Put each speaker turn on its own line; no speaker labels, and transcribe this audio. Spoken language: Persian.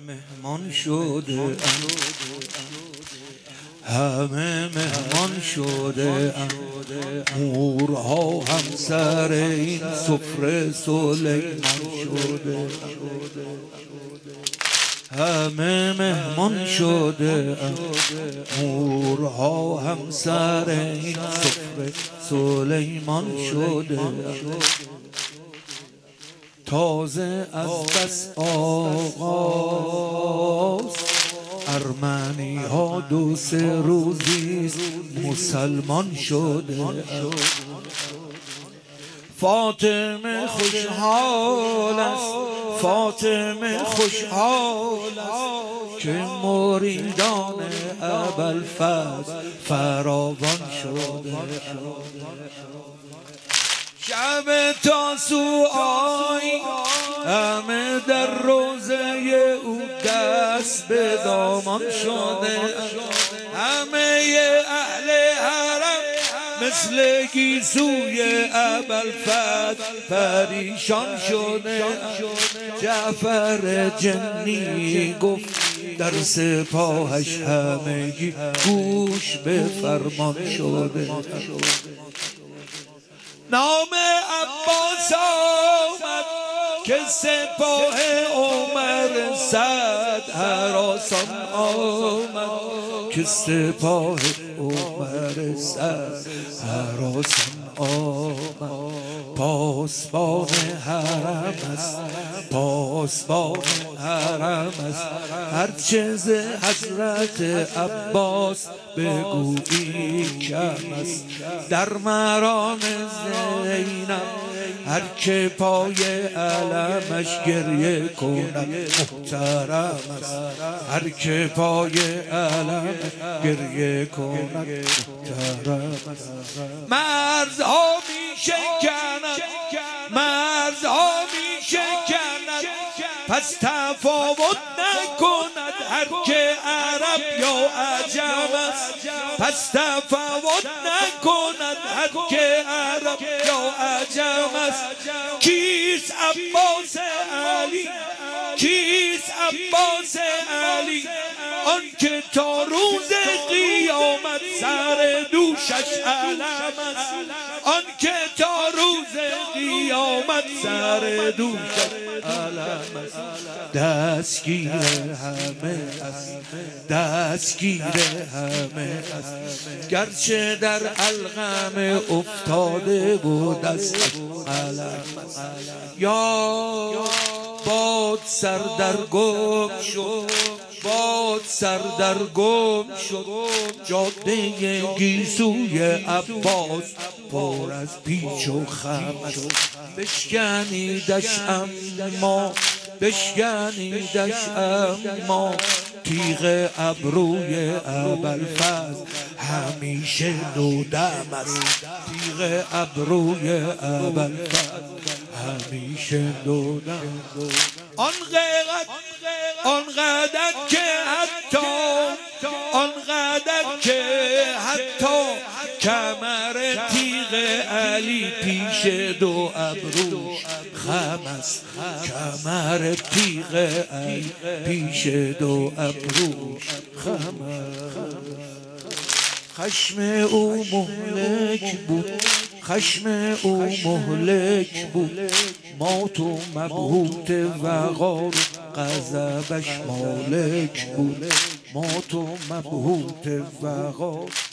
مهمان شده همه مهمان شده مورها همسر این سفره سلیمان شده همه مهمان شده مورها همسر این سفره سلیمان شده تازه از بس آغاز ارمنی ها 2-3 روزی مسلمان شده فاطمه خوشحال است فاطمه خوشحال است که مریدان ابوالفضل فراوان شده شب تاسوعی همه در روزه او دست به دامان شده همه اهل حرم مثل گیسوی ابوالفضل پریشان شده جعفر جنی گفت در سپاهش همگی گوش به فرمان شده نام عباس آمد که سپاه عمر سعد هراسان آمد که سپاه عمر سعد هراسان آمد پاسبان حرم است پاسبان حرم است هرچه ز حضرت عباس بگویی کم است در مرام زینب هر که پای علمش گریه کند محترم است هر که پای علمش گریه کند محترم است مرزها می شکند مرزها می شکند پس تفاوت نکند هر که عرب یا عجم است پس تفاوت نکند هر که عرب یا عجم است کیست عباس علی کیست عباس علی آن که تا روز قیامت سر دوشش علم است آن که تا روز قیامت سر دوشش علم است دستگیر همه است دستگیر همه است گرچه در علقم افتاده بود دست علم است یا باد سر در گم شد باد سر در گم شد جاده گیسوی عباس پر از پیچ و خم است بشکنیدش اما بشکنیدش اما تیغ ابروی ابوالفضل همیشه نودم است تیغ ابروی ابوالفضل همیشه نودم آنقدر که حتی آنقدر که حتی کمر تیغ علی پیش 2 ابروش خم است کمر تیغ علی پیش 2 ابروش خم است خشم او مهلک بود خشم او مهلک بود مات و مبهوت وقار غضبش مالک بود مات و مبهوت وقار